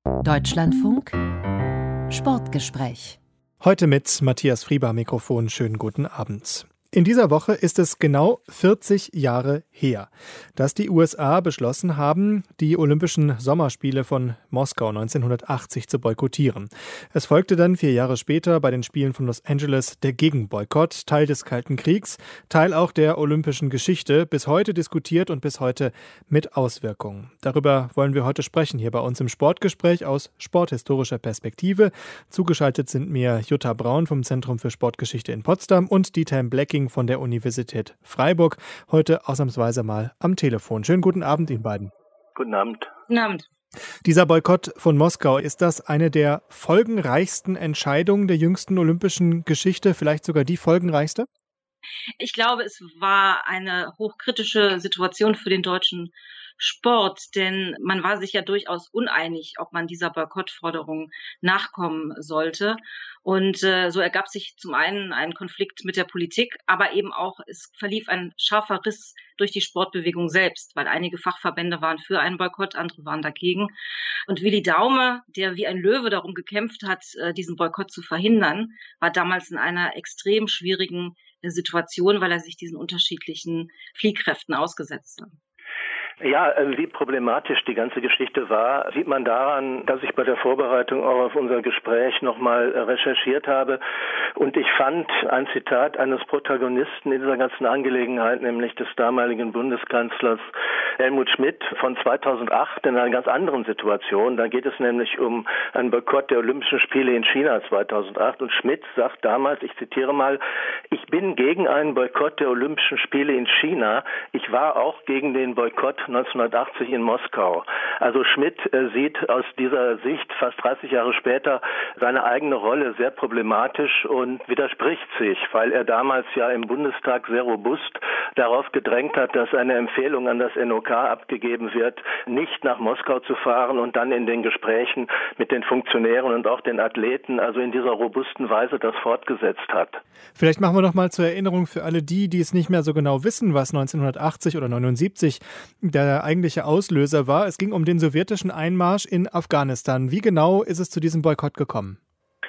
Deutschlandfunk Sportgespräch. Heute mit Matthias Frieber am Mikrofon. Schönen guten Abend. In dieser Woche ist es genau 40 Jahre her, dass die USA beschlossen haben, die Olympischen Sommerspiele von Moskau 1980 zu boykottieren. Es folgte dann 4 Jahre später bei den Spielen von Los Angeles der Gegenboykott, Teil des Kalten Kriegs, Teil auch der olympischen Geschichte, bis heute diskutiert und bis heute mit Auswirkungen. Darüber wollen wir heute sprechen, hier bei uns im Sportgespräch aus sporthistorischer Perspektive. Zugeschaltet sind mir Jutta Braun vom Zentrum für Sportgeschichte in Potsdam und Dieter Blacking von der Universität Freiburg, heute ausnahmsweise mal am Telefon. Schönen guten Abend Ihnen beiden. Guten Abend. Guten Abend. Dieser Boykott von Moskau, ist das eine der folgenreichsten Entscheidungen der jüngsten olympischen Geschichte, vielleicht sogar die folgenreichste? Ich glaube, es war eine hochkritische Situation für den deutschen Sport, denn man war sich ja durchaus uneinig, ob man dieser Boykottforderung nachkommen sollte. Und so ergab sich zum einen ein Konflikt mit der Politik, aber eben auch, es verlief ein scharfer Riss durch die Sportbewegung selbst, weil einige Fachverbände waren für einen Boykott, andere waren dagegen. Und Willi Daume, der wie ein Löwe darum gekämpft hat, diesen Boykott zu verhindern, war damals in einer extrem schwierigen Situation, weil er sich diesen unterschiedlichen Fliehkräften ausgesetzt hat. Ja, wie problematisch die ganze Geschichte war, sieht man daran, dass ich bei der Vorbereitung auch auf unser Gespräch nochmal recherchiert habe. Und ich fand ein Zitat eines Protagonisten in dieser ganzen Angelegenheit, nämlich des damaligen Bundeskanzlers Helmut Schmidt von 2008 in einer ganz anderen Situation. Da geht es nämlich um einen Boykott der Olympischen Spiele in China 2008. Und Schmidt sagt damals, ich zitiere mal, ich bin gegen einen Boykott der Olympischen Spiele in China. Ich war auch gegen den Boykott 1980 in Moskau. Also Schmidt sieht aus dieser Sicht fast 30 Jahre später seine eigene Rolle sehr problematisch und widerspricht sich, weil er damals ja im Bundestag sehr robust darauf gedrängt hat, dass eine Empfehlung an das NOK abgegeben wird, nicht nach Moskau zu fahren und dann in den Gesprächen mit den Funktionären und auch den Athleten, also in dieser robusten Weise das fortgesetzt hat. Vielleicht machen wir doch mal zur Erinnerung für alle die es nicht mehr so genau wissen, was 1980 oder 79 der eigentliche Auslöser war. Es ging um den sowjetischen Einmarsch in Afghanistan. Wie genau ist es zu diesem Boykott gekommen?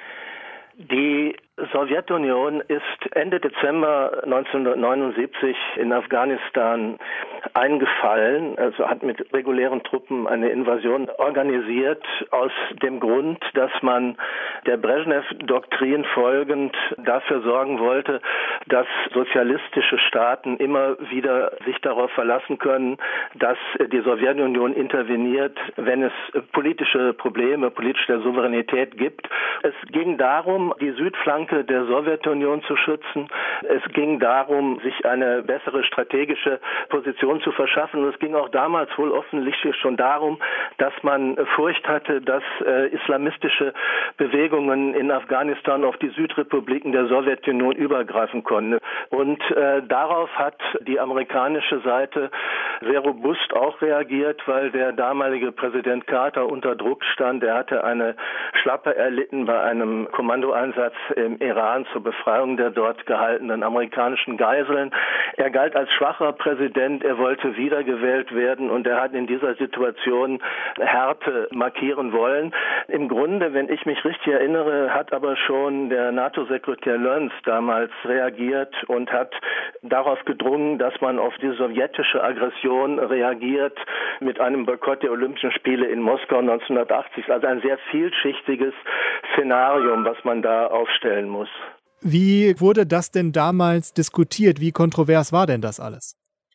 Die Sowjetunion ist Ende Dezember 1979 in Afghanistan eingefallen, also hat mit regulären Truppen eine Invasion organisiert, aus dem Grund, dass man der Brezhnev-Doktrin folgend dafür sorgen wollte, dass sozialistische Staaten immer wieder sich darauf verlassen können, dass die Sowjetunion interveniert, wenn es politische Probleme, politische Souveränität gibt. Es ging darum, die Südflanke der Sowjetunion zu schützen. Es ging darum, sich eine bessere strategische Position zu verschaffen. Und es ging auch damals wohl offensichtlich schon darum, dass man Furcht hatte, dass islamistische Bewegungen in Afghanistan auf die Südrepubliken der Sowjetunion übergreifen konnten. Und darauf hat die amerikanische Seite sehr robust auch reagiert, weil der damalige Präsident Carter unter Druck stand. Er hatte eine Schlappe erlitten bei einem Kommandoeinsatz im Iran zur Befreiung der dort gehaltenen amerikanischen Geiseln. Er galt als schwacher Präsident, er wollte wiedergewählt werden und er hat in dieser Situation Härte markieren wollen. Im Grunde, wenn ich mich richtig erinnere, hat aber schon der NATO-Sekretär Luns damals reagiert und hat darauf gedrungen, dass man auf die sowjetische Aggression reagiert mit einem Boykott der Olympischen Spiele in Moskau 1980. Also ein sehr vielschichtiges Szenarium, was man da aufstellen muss. Wie wurde das denn damals diskutiert? Wie kontrovers war denn das alles?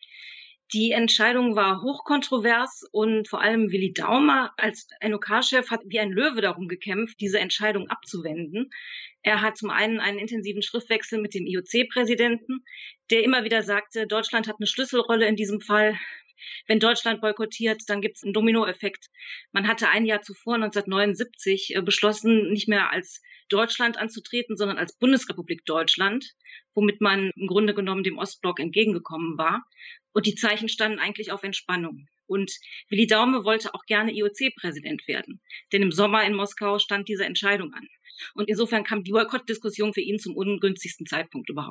Die Entscheidung war hochkontrovers und vor allem Willi Daume als NOK-Chef hat wie ein Löwe darum gekämpft, diese Entscheidung abzuwenden. Er hat zum einen einen intensiven Schriftwechsel mit dem IOC-Präsidenten, der immer wieder sagte, Deutschland hat eine Schlüsselrolle in diesem Fall. Wenn Deutschland boykottiert, dann gibt es einen Dominoeffekt. Man hatte ein Jahr zuvor, 1979, beschlossen, nicht mehr als Deutschland anzutreten, sondern als Bundesrepublik Deutschland, womit man im Grunde genommen dem Ostblock entgegengekommen war. Und die Zeichen standen eigentlich auf Entspannung. Und Willi Daume wollte auch gerne IOC-Präsident werden, denn im Sommer in Moskau stand diese Entscheidung an. Und insofern kam die Boykottdiskussion für ihn zum ungünstigsten Zeitpunkt überhaupt.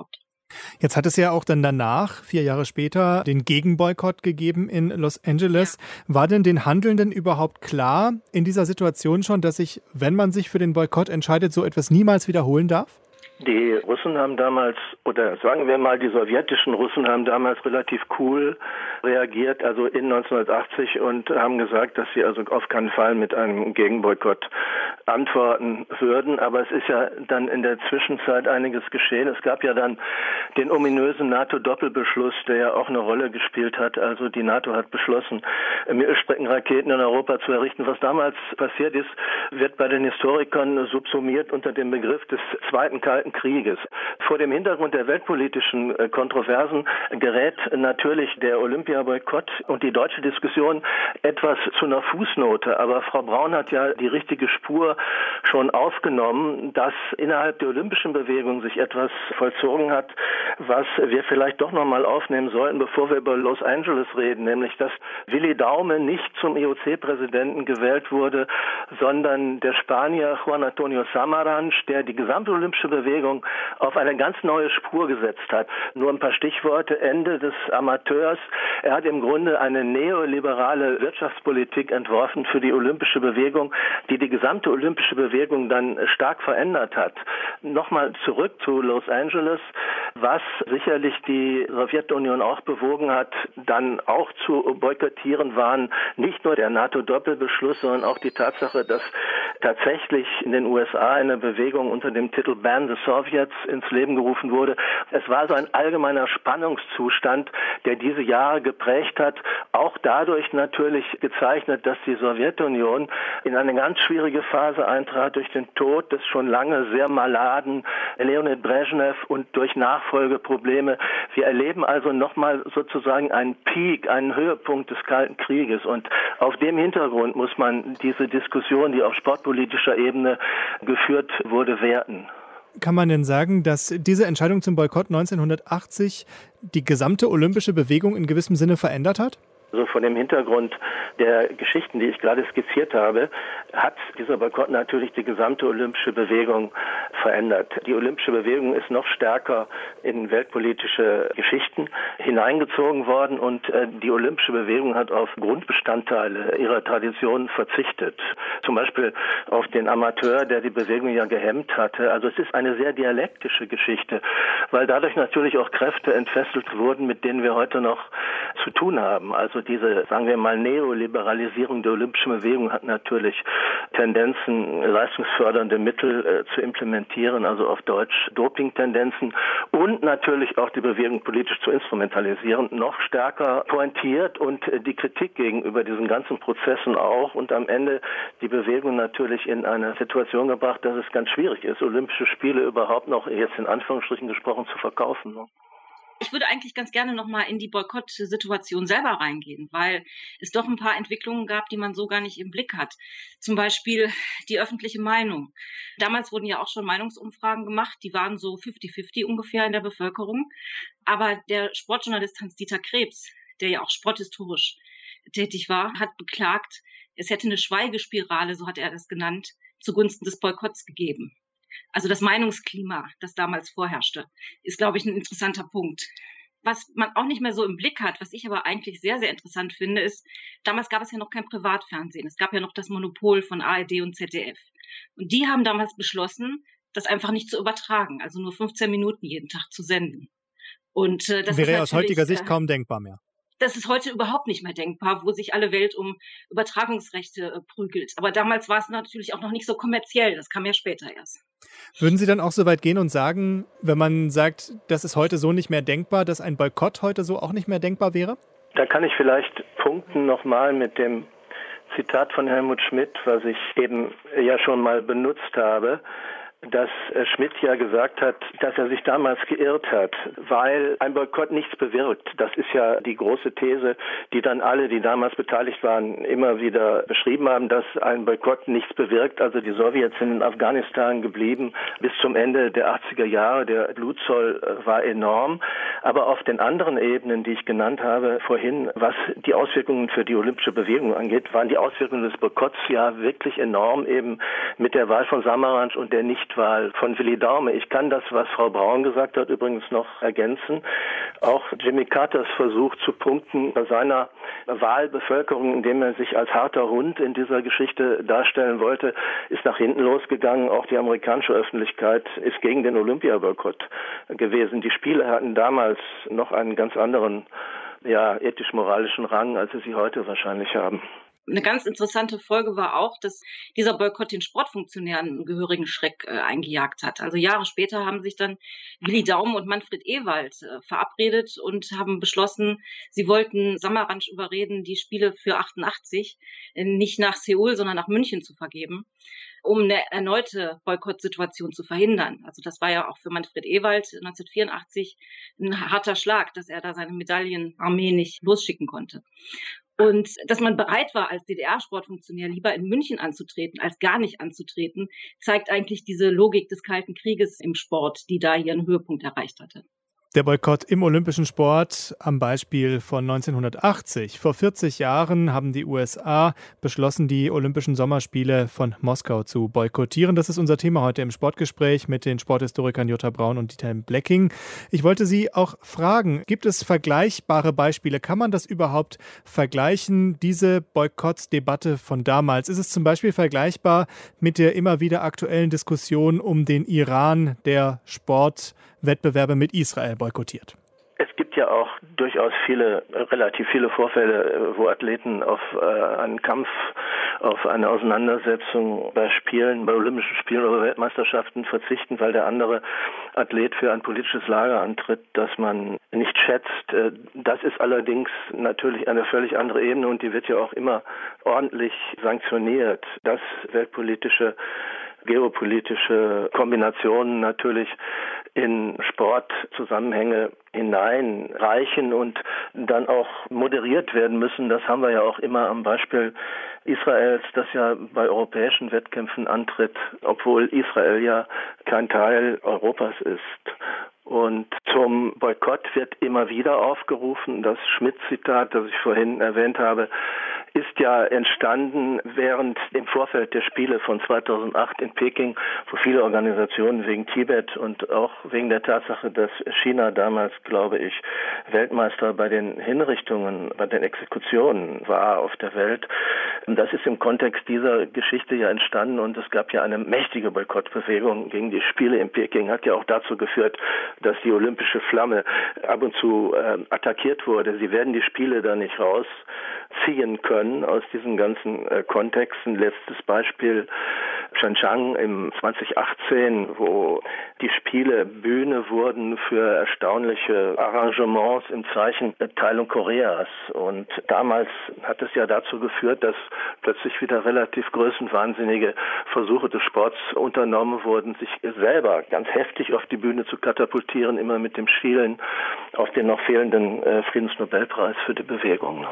Jetzt hat es ja auch dann danach, 4 Jahre später, den Gegenboykott gegeben in Los Angeles. Ja. War denn den Handelnden überhaupt klar in dieser Situation schon, dass sich, wenn man sich für den Boykott entscheidet, so etwas niemals wiederholen darf? Die Russen haben damals, oder sagen wir mal, die sowjetischen Russen haben damals relativ cool reagiert, also in 1980, und haben gesagt, dass sie also auf keinen Fall mit einem Gegenboykott antworten würden. Aber es ist ja dann in der Zwischenzeit einiges geschehen. Es gab ja dann den ominösen NATO-Doppelbeschluss, der ja auch eine Rolle gespielt hat. Also die NATO hat beschlossen, Mittelstreckenraketen in Europa zu errichten. Was damals passiert ist, wird bei den Historikern subsumiert unter dem Begriff des Zweiten Kalten Krieges. Vor dem Hintergrund der weltpolitischen Kontroversen gerät natürlich der Olympiaboykott und die deutsche Diskussion etwas zu einer Fußnote. Aber Frau Braun hat ja die richtige Spur schon aufgenommen, dass innerhalb der olympischen Bewegung sich etwas vollzogen hat, was wir vielleicht doch nochmal aufnehmen sollten, bevor wir über Los Angeles reden, nämlich dass Willi Daume nicht zum IOC-Präsidenten gewählt wurde, sondern der Spanier Juan Antonio Samaranch, der die gesamte olympische Bewegung auf eine ganz neue Spur gesetzt hat. Nur ein paar Stichworte: Ende des Amateurs. Er hat im Grunde eine neoliberale Wirtschaftspolitik entworfen für die olympische Bewegung, die die gesamte olympische Bewegung dann stark verändert hat. Nochmal zurück zu Los Angeles, was sicherlich die Sowjetunion auch bewogen hat, dann auch zu boykottieren, waren nicht nur der NATO-Doppelbeschluss, sondern auch die Tatsache, dass tatsächlich in den USA eine Bewegung unter dem Titel Ban the Soviets ins Leben gerufen wurde. Es war so ein allgemeiner Spannungszustand, der diese Jahre geprägt hat, auch dadurch natürlich gezeichnet, dass die Sowjetunion in eine ganz schwierige Phase eintrat durch den Tod des schon lange sehr maladen Leonid Brezhnev und durch Nachfolgeprobleme. Wir erleben also nochmal sozusagen einen Peak, einen Höhepunkt des Kalten Krieges, und auf dem Hintergrund muss man diese Diskussion, die auf sportpolitischer Ebene geführt wurde, werten. Kann man denn sagen, dass diese Entscheidung zum Boykott 1980 die gesamte olympische Bewegung in gewissem Sinne verändert hat? Also vor dem Hintergrund der Geschichten, die ich gerade skizziert habe, hat dieser Boykott natürlich die gesamte olympische Bewegung verändert. Die olympische Bewegung ist noch stärker in weltpolitische Geschichten hineingezogen worden, und die olympische Bewegung hat auf Grundbestandteile ihrer Tradition verzichtet. Zum Beispiel auf den Amateur, der die Bewegung ja gehemmt hatte. Also es ist eine sehr dialektische Geschichte, weil dadurch natürlich auch Kräfte entfesselt wurden, mit denen wir heute noch zu tun haben. Also diese, sagen wir mal, Neoliberalisierung der olympischen Bewegung hat natürlich Tendenzen, leistungsfördernde Mittel zu implementieren, also auf Deutsch Dopingtendenzen, und natürlich auch die Bewegung politisch zu instrumentalisieren, noch stärker pointiert und die Kritik gegenüber diesen ganzen Prozessen auch, und am Ende die Bewegung natürlich in eine Situation gebracht, dass es ganz schwierig ist, Olympische Spiele überhaupt noch, jetzt in Anführungsstrichen gesprochen, zu verkaufen. Ich würde eigentlich ganz gerne nochmal in die Boykott-Situation selber reingehen, weil es doch ein paar Entwicklungen gab, die man so gar nicht im Blick hat. Zum Beispiel die öffentliche Meinung. Damals wurden ja auch schon Meinungsumfragen gemacht, die waren so 50-50 ungefähr in der Bevölkerung. Aber der Sportjournalist Hans-Dieter Krebs, der ja auch sporthistorisch tätig war, hat beklagt, es hätte eine Schweigespirale, so hat er das genannt, zugunsten des Boykotts gegeben. Also das Meinungsklima, das damals vorherrschte, ist, glaube ich, ein interessanter Punkt. Was man auch nicht mehr so im Blick hat, was ich aber eigentlich sehr, sehr interessant finde, ist, damals gab es ja noch kein Privatfernsehen. Es gab ja noch das Monopol von ARD und ZDF. Und die haben damals beschlossen, das einfach nicht zu übertragen, also nur 15 Minuten jeden Tag zu senden. Und das wäre aus heutiger Sicht kaum denkbar mehr. Das ist heute überhaupt nicht mehr denkbar, wo sich alle Welt um Übertragungsrechte prügelt. Aber damals war es natürlich auch noch nicht so kommerziell. Das kam ja später erst. Würden Sie dann auch so weit gehen und sagen, wenn man sagt, das ist heute so nicht mehr denkbar, dass ein Boykott heute so auch nicht mehr denkbar wäre? Da kann ich vielleicht punkten nochmal mit dem Zitat von Helmut Schmidt, was ich eben ja schon mal benutzt habe, dass Schmidt ja gesagt hat, dass er sich damals geirrt hat, weil ein Boykott nichts bewirkt. Das ist ja die große These, die dann alle, die damals beteiligt waren, immer wieder beschrieben haben, dass ein Boykott nichts bewirkt. Also die Sowjets sind in Afghanistan geblieben bis zum Ende der 80er Jahre. Der Blutzoll war enorm. Aber auf den anderen Ebenen, die ich genannt habe vorhin, was die Auswirkungen für die olympische Bewegung angeht, waren die Auswirkungen des Boykotts ja wirklich enorm, eben mit der Wahl von Samaranch und der nicht Nichtwahl von Willi Daume. Ich kann das, was Frau Braun gesagt hat, übrigens noch ergänzen. Auch Jimmy Carters Versuch zu punkten bei seiner Wahlbevölkerung, indem er sich als harter Hund in dieser Geschichte darstellen wollte, ist nach hinten losgegangen. Auch die amerikanische Öffentlichkeit ist gegen den Olympiaboykott gewesen. Die Spiele hatten damals noch einen ganz anderen, ethisch-moralischen Rang, als sie heute wahrscheinlich haben. Eine ganz interessante Folge war auch, dass dieser Boykott den Sportfunktionären einen gehörigen Schreck eingejagt hat. Also Jahre später haben sich dann Willi Daume und Manfred Ewald verabredet und haben beschlossen, sie wollten Samaranch überreden, die Spiele für 88 nicht nach Seoul, sondern nach München zu vergeben, um eine erneute Boykottsituation zu verhindern. Also das war ja auch für Manfred Ewald 1984 ein harter Schlag, dass er da seine Medaillenarmee nicht losschicken konnte. Und dass man bereit war, als DDR-Sportfunktionär lieber in München anzutreten, als gar nicht anzutreten, zeigt eigentlich diese Logik des Kalten Krieges im Sport, die da ihren Höhepunkt erreicht hatte. Der Boykott im olympischen Sport am Beispiel von 1980. Vor 40 Jahren haben die USA beschlossen, die Olympischen Sommerspiele von Moskau zu boykottieren. Das ist unser Thema heute im Sportgespräch mit den Sporthistorikern Jutta Braun und Dieter Blecking. Ich wollte Sie auch fragen, gibt es vergleichbare Beispiele? Kann man das überhaupt vergleichen, diese Boykottdebatte von damals? Ist es zum Beispiel vergleichbar mit der immer wieder aktuellen Diskussion um den Iran, der Sportwettbewerbe mit Israel boykottiert? Es gibt ja auch durchaus relativ viele Vorfälle, wo Athleten auf einen Kampf, auf eine Auseinandersetzung bei Olympischen Spielen oder Weltmeisterschaften verzichten, weil der andere Athlet für ein politisches Lager antritt, das man nicht schätzt. Das ist allerdings natürlich eine völlig andere Ebene und die wird ja auch immer ordentlich sanktioniert. Das weltpolitische, geopolitische Kombinationen natürlich in Sportzusammenhänge hineinreichen und dann auch moderiert werden müssen. Das haben wir ja auch immer am Beispiel Israels, das ja bei europäischen Wettkämpfen antritt, obwohl Israel ja kein Teil Europas ist. Und zum Boykott wird immer wieder aufgerufen. Das Schmidt-Zitat, das ich vorhin erwähnt habe, ist ja entstanden während im Vorfeld der Spiele von 2008 in Peking, wo viele Organisationen wegen Tibet und auch wegen der Tatsache, dass China damals, glaube ich, Weltmeister bei den Hinrichtungen, bei den Exekutionen war auf der Welt. Das ist im Kontext dieser Geschichte ja entstanden und es gab ja eine mächtige Boykottbewegung gegen die Spiele in Peking, hat ja auch dazu geführt, dass die olympische Flamme ab und zu attackiert wurde. Sie werden die Spiele da nicht rausziehen können aus diesen ganzen Kontexten. Letztes Beispiel Pyeongchang im 2018, wo die Spiele Bühne wurden für erstaunliche Arrangements im Zeichen der Teilung Koreas. Und damals hat es ja dazu geführt, dass plötzlich wieder relativ größenwahnsinnige Versuche des Sports unternommen wurden, sich selber ganz heftig auf die Bühne zu katapultieren, immer mit dem Schielen auf den noch fehlenden Friedensnobelpreis für die Bewegung.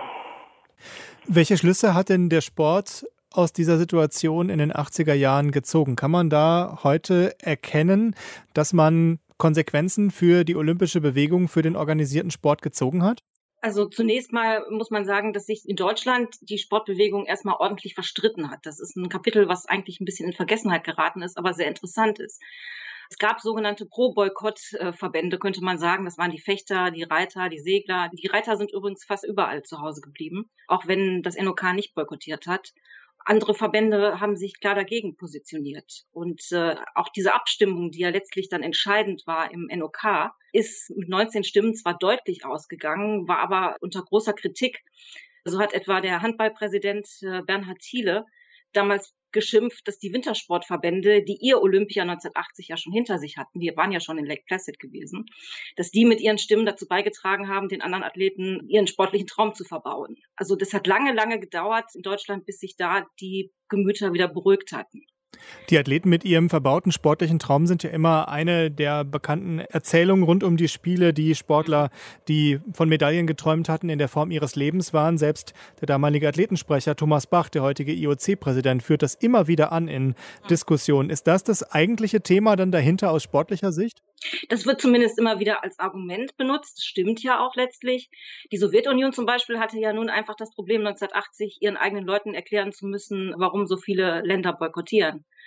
Welche Schlüsse hat denn der Sport aus dieser Situation in den 80er Jahren gezogen? Kann man da heute erkennen, dass man Konsequenzen für die olympische Bewegung, für den organisierten Sport gezogen hat? Also zunächst mal muss man sagen, dass sich in Deutschland die Sportbewegung erstmal ordentlich verstritten hat. Das ist ein Kapitel, was eigentlich ein bisschen in Vergessenheit geraten ist, aber sehr interessant ist. Es gab sogenannte Pro-Boykott-Verbände, könnte man sagen. Das waren die Fechter, die Reiter, die Segler. Die Reiter sind übrigens fast überall zu Hause geblieben, auch wenn das NOK nicht boykottiert hat. Andere Verbände haben sich klar dagegen positioniert. Und auch diese Abstimmung, die ja letztlich dann entscheidend war im NOK, ist mit 19 Stimmen zwar deutlich ausgegangen, war aber unter großer Kritik. So hat etwa der Handballpräsident Bernhard Thiele damals geschimpft, dass die Wintersportverbände, die ihr Olympia 1980 ja schon hinter sich hatten, die waren ja schon in Lake Placid gewesen, dass die mit ihren Stimmen dazu beigetragen haben, den anderen Athleten ihren sportlichen Traum zu verbauen. Also das hat lange, lange gedauert in Deutschland, bis sich da die Gemüter wieder beruhigt hatten. Die Athleten mit ihrem verbauten sportlichen Traum sind ja immer eine der bekannten Erzählungen rund um die Spiele. Die Sportler, die von Medaillen geträumt hatten, in der Form ihres Lebens waren. Selbst der damalige Athletensprecher Thomas Bach, der heutige IOC-Präsident, führt das immer wieder an in Diskussionen. Ist das eigentliche Thema dann dahinter aus sportlicher Sicht? Das wird zumindest immer wieder als Argument benutzt. Das stimmt ja auch letztlich. Die Sowjetunion zum Beispiel hatte ja nun einfach das Problem, 1980 ihren eigenen Leuten erklären zu müssen, warum so viele Länder boykottieren.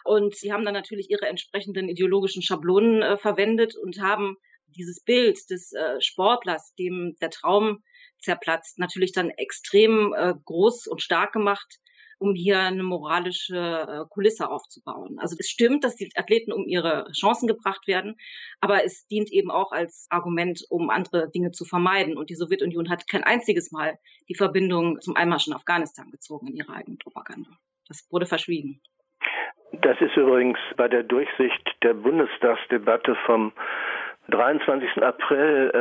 Und sie haben dann natürlich ihre entsprechenden ideologischen Schablonen verwendet und haben dieses Bild des Sportlers, dem der Traum zerplatzt, natürlich dann extrem groß und stark gemacht, um hier eine moralische Kulisse aufzubauen. Also es stimmt, dass die Athleten um ihre Chancen gebracht werden, aber es dient eben auch als Argument, um andere Dinge zu vermeiden. Und die Sowjetunion hat kein einziges Mal die Verbindung zum Einmarsch in Afghanistan gezogen in ihrer eigenen Propaganda. Das wurde verschwiegen. Das ist übrigens bei der Durchsicht der Bundestagsdebatte vom 23. April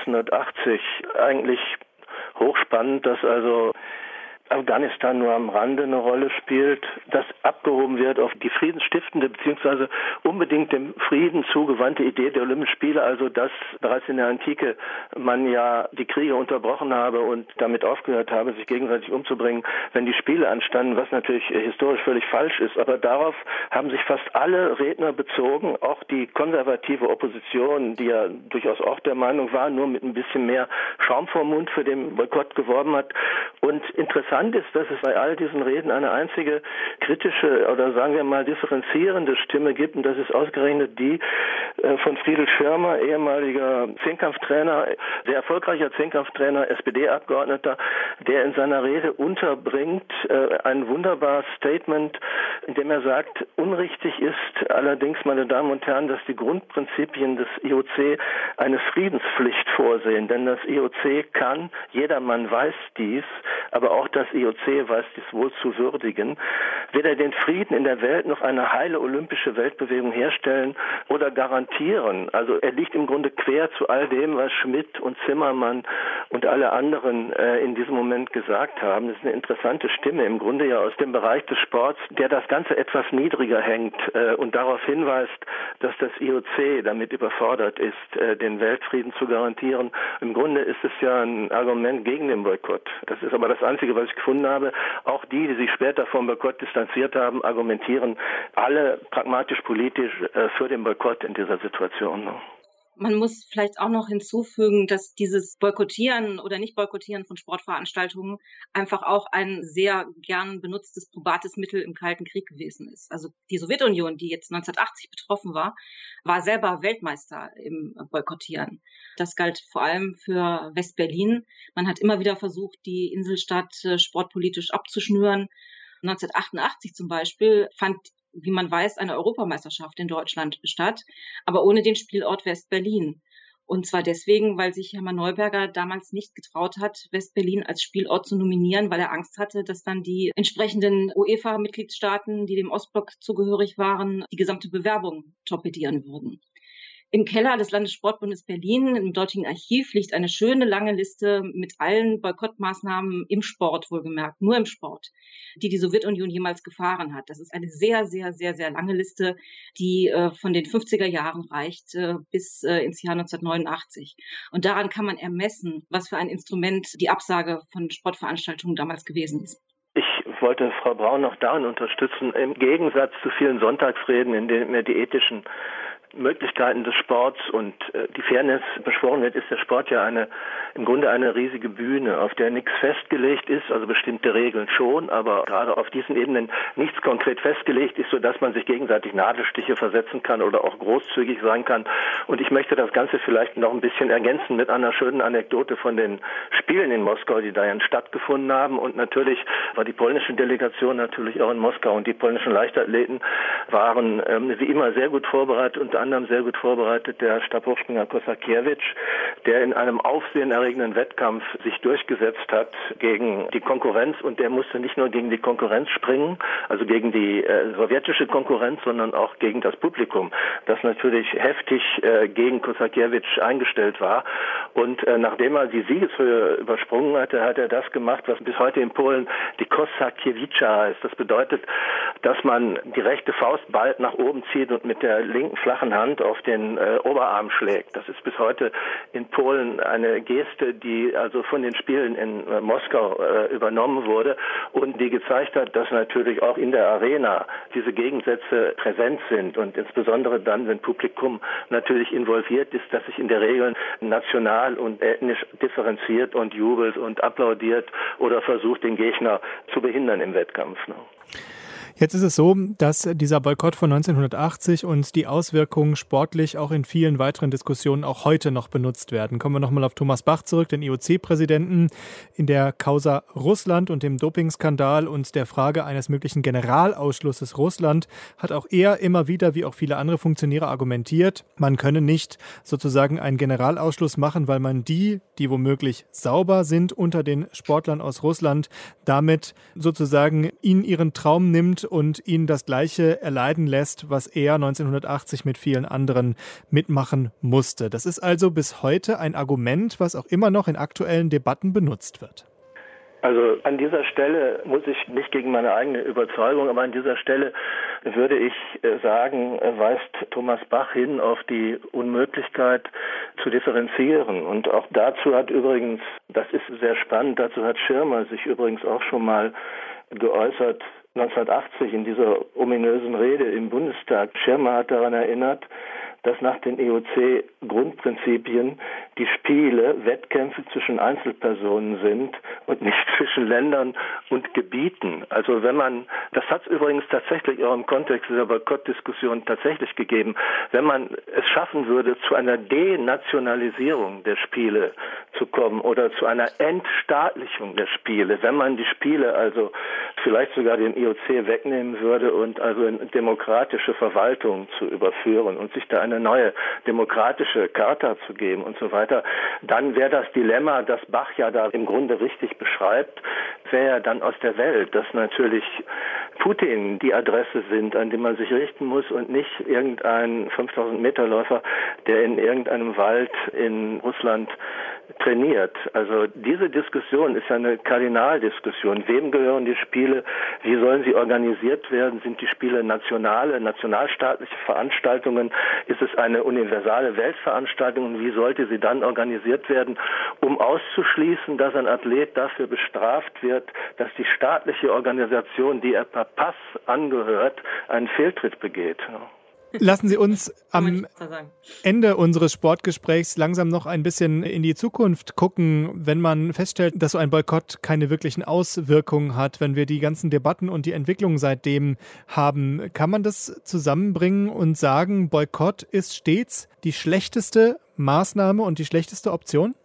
1980 eigentlich hochspannend, dass also Afghanistan nur am Rande eine Rolle spielt, dass abgehoben wird auf die friedensstiftende bzw. unbedingt dem Frieden zugewandte Idee der Olympischen Spiele, also dass bereits in der Antike man ja die Kriege unterbrochen habe und damit aufgehört habe, sich gegenseitig umzubringen, wenn die Spiele anstanden, was natürlich historisch völlig falsch ist. Aber darauf haben sich fast alle Redner bezogen, auch die konservative Opposition, die ja durchaus auch der Meinung war, nur mit ein bisschen mehr Schaum vor Mund für den Boykott geworben hat. Und interessant ist, dass es bei all diesen Reden eine einzige kritische oder sagen wir mal differenzierende Stimme gibt, und das ist ausgerechnet die von Friedel Schirmer, ehemaliger Zehnkampftrainer, sehr erfolgreicher Zehnkampftrainer, SPD-Abgeordneter, der in seiner Rede unterbringt ein wunderbares Statement, in dem er sagt, unrichtig ist allerdings, meine Damen und Herren, dass die Grundprinzipien des IOC eine Friedenspflicht vorsehen, denn das IOC kann, jedermann weiß dies, aber auch das IOC weiß dies wohl zu würdigen, weder den Frieden in der Welt noch eine heile olympische Weltbewegung herstellen oder garantieren. Also er liegt im Grunde quer zu all dem, was Schmidt und Zimmermann und alle anderen in diesem Moment gesagt haben. Das ist eine interessante Stimme, im Grunde ja aus dem Bereich des Sports, der das Ganze etwas niedriger hängt und darauf hinweist, dass das IOC damit überfordert ist, den Weltfrieden zu garantieren. Im Grunde ist es ja ein Argument gegen den Boykott. Das ist aber das Einzige, was ich gefunden habe. Auch die sich später vom Boykott distanziert haben, argumentieren alle pragmatisch-politisch für den Boykott in dieser Situation. Man muss vielleicht auch noch hinzufügen, dass dieses Boykottieren oder Nicht-Boykottieren von Sportveranstaltungen einfach auch ein sehr gern benutztes probates Mittel im Kalten Krieg gewesen ist. Also die Sowjetunion, die jetzt 1980 betroffen war, war selber Weltmeister im Boykottieren. Das galt vor allem für West-Berlin. Man hat immer wieder versucht, die Inselstadt sportpolitisch abzuschnüren. 1988 zum Beispiel fand, wie man weiß, eine Europameisterschaft in Deutschland statt, aber ohne den Spielort West-Berlin. Und zwar deswegen, weil sich Hermann Neuberger damals nicht getraut hat, West-Berlin als Spielort zu nominieren, weil er Angst hatte, dass dann die entsprechenden UEFA-Mitgliedstaaten, die dem Ostblock zugehörig waren, die gesamte Bewerbung torpedieren würden. Im Keller des Landessportbundes Berlin, im dortigen Archiv, liegt eine schöne lange Liste mit allen Boykottmaßnahmen im Sport, wohlgemerkt, nur im Sport, die Sowjetunion jemals gefahren hat. Das ist eine sehr, sehr, sehr, sehr lange Liste, die von den 50er Jahren reicht bis ins Jahr 1989. Und daran kann man ermessen, was für ein Instrument die Absage von Sportveranstaltungen damals gewesen ist. Ich wollte Frau Braun noch darin unterstützen, im Gegensatz zu vielen Sonntagsreden, in denen mir die ethischen Möglichkeiten des Sports und die Fairness beschworen wird, ist der Sport ja im Grunde eine riesige Bühne, auf der nichts festgelegt ist, also bestimmte Regeln schon, aber gerade auf diesen Ebenen nichts konkret festgelegt ist, sodass man sich gegenseitig Nadelstiche versetzen kann oder auch großzügig sein kann. Und ich möchte das Ganze vielleicht noch ein bisschen ergänzen mit einer schönen Anekdote von den Spielen in Moskau, die da stattgefunden haben. Und natürlich war die polnische Delegation natürlich auch in Moskau und die polnischen Leichtathleten waren wie immer sehr gut vorbereitet, unter anderem sehr gut vorbereitet der Stabhochspringer Kosakiewicz, der in einem aufsehenerregenden Wettkampf sich durchgesetzt hat gegen die Konkurrenz, und der musste nicht nur gegen die Konkurrenz springen, also gegen die sowjetische Konkurrenz, sondern auch gegen das Publikum, das natürlich heftig gegen Kosakiewicz eingestellt war. Und nachdem er die Siegeshöhe übersprungen hatte, hat er das gemacht, was bis heute in Polen die Kosakiewicza heißt. Das bedeutet, dass man die rechte Faust bald nach oben zieht und mit der linken flachen Hand auf den Oberarm schlägt. Das ist bis heute in Polen eine Geste, die also von den Spielen in Moskau übernommen wurde und die gezeigt hat, dass natürlich auch in der Arena diese Gegensätze präsent sind und insbesondere dann, wenn Publikum natürlich involviert ist, dass sich in der Regel national und ethnisch differenziert und jubelt und applaudiert oder versucht, den Gegner zu behindern im Wettkampf. Jetzt ist es so, dass dieser Boykott von 1980 und die Auswirkungen sportlich auch in vielen weiteren Diskussionen auch heute noch benutzt werden. Kommen wir nochmal auf Thomas Bach zurück, den IOC-Präsidenten. In der Causa Russland und dem Dopingskandal und der Frage eines möglichen Generalausschlusses Russland hat auch er immer wieder, wie auch viele andere Funktionäre, argumentiert, man könne nicht sozusagen einen Generalausschluss machen, weil man die womöglich sauber sind unter den Sportlern aus Russland, damit sozusagen ihnen ihren Traum nimmt und ihnen das Gleiche erleiden lässt, was er 1980 mit vielen anderen mitmachen musste. Das ist also bis heute ein Argument, was auch immer noch in aktuellen Debatten benutzt wird. Also an dieser Stelle muss ich nicht gegen meine eigene Überzeugung, aber an dieser Stelle würde ich sagen, weist Thomas Bach hin auf die Unmöglichkeit zu differenzieren. Und auch dazu hat übrigens, das ist sehr spannend, dazu hat Schirmer sich übrigens auch schon mal geäußert, 1980 in dieser ominösen Rede im Bundestag. Schirmer hat daran erinnert, dass nach den IOC-Grundprinzipien die Spiele Wettkämpfe zwischen Einzelpersonen sind und nicht zwischen Ländern und Gebieten. Also das hat es übrigens tatsächlich auch im Kontext dieser Boykottdiskussion tatsächlich gegeben, wenn man es schaffen würde, zu einer Denationalisierung der Spiele zu kommen oder zu einer Entstaatlichung der Spiele, wenn man die Spiele also vielleicht sogar dem IOC wegnehmen würde und also in demokratische Verwaltung zu überführen und sich da eine neue demokratische Charta zu geben und so weiter, dann wäre das Dilemma, das Bach ja da im Grunde richtig beschreibt, wäre ja dann aus der Welt, dass natürlich Putin die Adresse sind, an die man sich richten muss und nicht irgendein 5000-Meter-Läufer, der in irgendeinem Wald in Russland trainiert. Also diese Diskussion ist ja eine Kardinaldiskussion. Wem gehören die Spiele? Wie sollen sie organisiert werden? Sind die Spiele nationalstaatliche Veranstaltungen? Ist es eine universale Weltveranstaltung? Und wie sollte sie dann organisiert werden, um auszuschließen, dass ein Athlet dafür bestraft wird, dass die staatliche Organisation, die er per Pass angehört, einen Fehltritt begeht? Lassen Sie uns am Ende unseres Sportgesprächs langsam noch ein bisschen in die Zukunft gucken, wenn man feststellt, dass so ein Boykott keine wirklichen Auswirkungen hat, wenn wir die ganzen Debatten und die Entwicklungen seitdem haben. Kann man das zusammenbringen und sagen, Boykott ist stets die schlechteste Maßnahme und die schlechteste Option?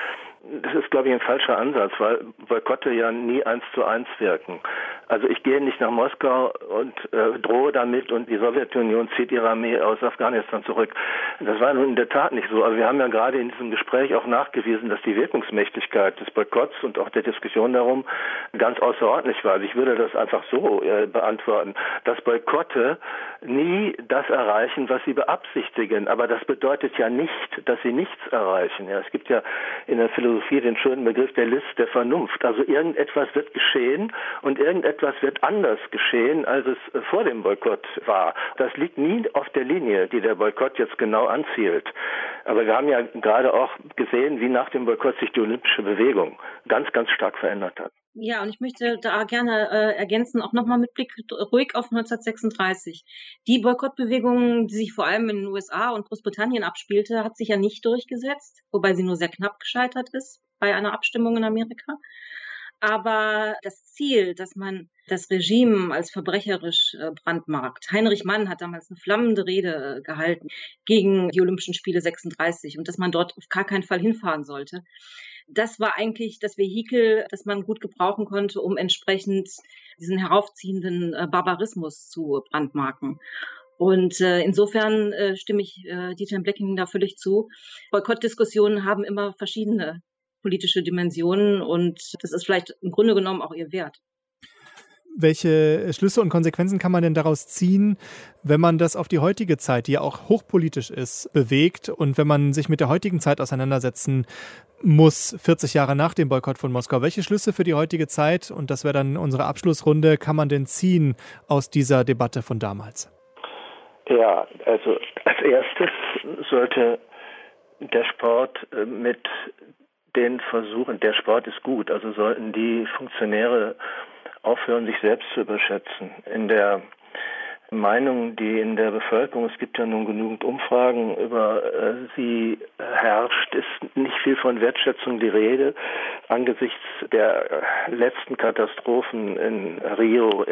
Das ist, glaube ich, ein falscher Ansatz, weil Boykotte ja nie 1:1 wirken. Also ich gehe nicht nach Moskau und drohe damit und die Sowjetunion zieht ihre Armee aus Afghanistan zurück. Das war nun in der Tat nicht so. Aber wir haben ja gerade in diesem Gespräch auch nachgewiesen, dass die Wirkungsmächtigkeit des Boykotts und auch der Diskussion darum ganz außerordentlich war. Also ich würde das einfach so beantworten, dass Boykotte nie das erreichen, was sie beabsichtigen. Aber das bedeutet ja nicht, dass sie nichts erreichen. Ja, es gibt ja in der Philosophie den schönen Begriff der List der Vernunft. Also irgendetwas wird geschehen und irgendetwas wird anders geschehen, als es vor dem Boykott war. Das liegt nie auf der Linie, die der Boykott jetzt genau anzielt. Aber wir haben ja gerade auch gesehen, wie nach dem Boykott sich die olympische Bewegung ganz, ganz stark verändert hat. Ja, und ich möchte da gerne ergänzen, auch nochmal mit Blick ruhig auf 1936. Die Boykottbewegung, die sich vor allem in den USA und Großbritannien abspielte, hat sich ja nicht durchgesetzt, wobei sie nur sehr knapp gescheitert ist bei einer Abstimmung in Amerika. Aber das Ziel, dass man das Regime als verbrecherisch brandmarkt. Heinrich Mann hat damals eine flammende Rede gehalten gegen die Olympischen Spiele 36 und dass man dort auf gar keinen Fall hinfahren sollte. Das war eigentlich das Vehikel, das man gut gebrauchen konnte, um entsprechend diesen heraufziehenden Barbarismus zu brandmarken. Und insofern stimme ich Dieter Blecking da völlig zu. Boykottdiskussionen haben immer verschiedene politische Dimensionen und das ist vielleicht im Grunde genommen auch ihr Wert. Welche Schlüsse und Konsequenzen kann man denn daraus ziehen, wenn man das auf die heutige Zeit, die ja auch hochpolitisch ist, bewegt und wenn man sich mit der heutigen Zeit auseinandersetzen muss, 40 Jahre nach dem Boykott von Moskau? Welche Schlüsse für die heutige Zeit, und das wäre dann unsere Abschlussrunde, kann man denn ziehen aus dieser Debatte von damals? Ja, also als erstes sollte der Sport mit den Versuchen, der Sport ist gut, also sollten die Funktionäre aufhören, sich selbst zu überschätzen. In der Meinung, die in der Bevölkerung, es gibt ja nun genügend Umfragen, über sie herrscht, ist nicht viel von Wertschätzung die Rede. Angesichts der letzten Katastrophen in Rio,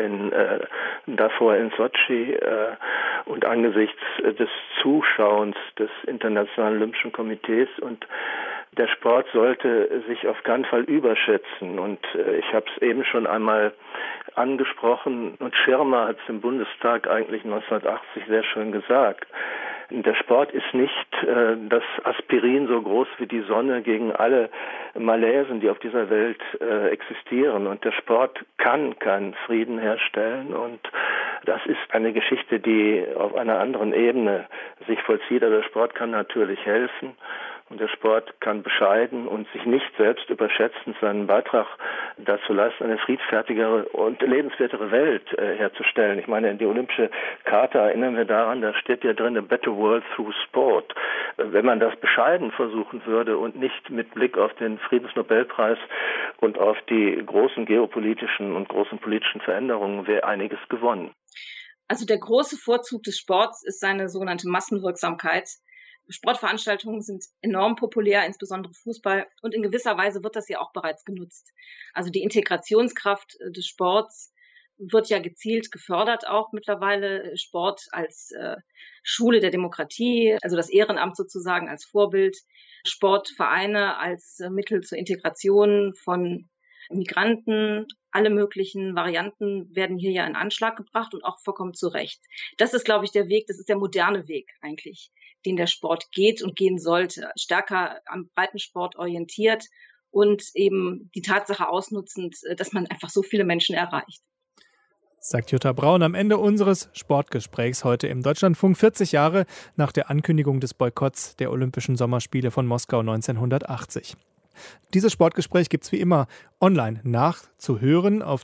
davor in Sotschi und angesichts des Zuschauens des Internationalen Olympischen Komitees, und der Sport sollte sich auf keinen Fall überschätzen. Und ich habe es eben schon einmal angesprochen, und Schirmer hat es im Bundestag eigentlich 1980 sehr schön gesagt. Der Sport ist nicht das Aspirin so groß wie die Sonne gegen alle Malaisen, die auf dieser Welt existieren. Und der Sport kann keinen Frieden herstellen. Und das ist eine Geschichte, die auf einer anderen Ebene sich vollzieht. Aber der Sport kann natürlich helfen. Und der Sport kann bescheiden und sich nicht selbst überschätzend seinen Beitrag dazu leisten, eine friedfertigere und lebenswertere Welt herzustellen. Ich meine, in die Olympische Charta erinnern wir daran, da steht ja drin, a better world through sport. Wenn man das bescheiden versuchen würde und nicht mit Blick auf den Friedensnobelpreis und auf die großen geopolitischen und großen politischen Veränderungen, wäre einiges gewonnen. Also der große Vorzug des Sports ist seine sogenannte Massenwirksamkeit. Sportveranstaltungen sind enorm populär, insbesondere Fußball, und in gewisser Weise wird das ja auch bereits genutzt. Also die Integrationskraft des Sports wird ja gezielt gefördert auch mittlerweile. Sport als Schule der Demokratie, also das Ehrenamt sozusagen als Vorbild, Sportvereine als Mittel zur Integration von Migranten, alle möglichen Varianten werden hier ja in Anschlag gebracht und auch vollkommen zu Recht. Das ist, glaube ich, der Weg, das ist der moderne Weg eigentlich, den der Sport geht und gehen sollte. Stärker am Breitensport orientiert und eben die Tatsache ausnutzend, dass man einfach so viele Menschen erreicht. Sagt Jutta Braun am Ende unseres Sportgesprächs heute im Deutschlandfunk, 40 Jahre nach der Ankündigung des Boykotts der Olympischen Sommerspiele von Moskau 1980. Dieses Sportgespräch gibt es wie immer online nachzuhören auf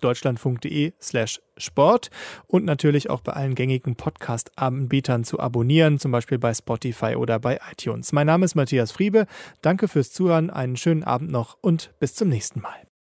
deutschlandfunk.de/sport und natürlich auch bei allen gängigen Podcast-Anbietern zu abonnieren, zum Beispiel bei Spotify oder bei iTunes. Mein Name ist Matthias Friebe. Danke fürs Zuhören, einen schönen Abend noch und bis zum nächsten Mal.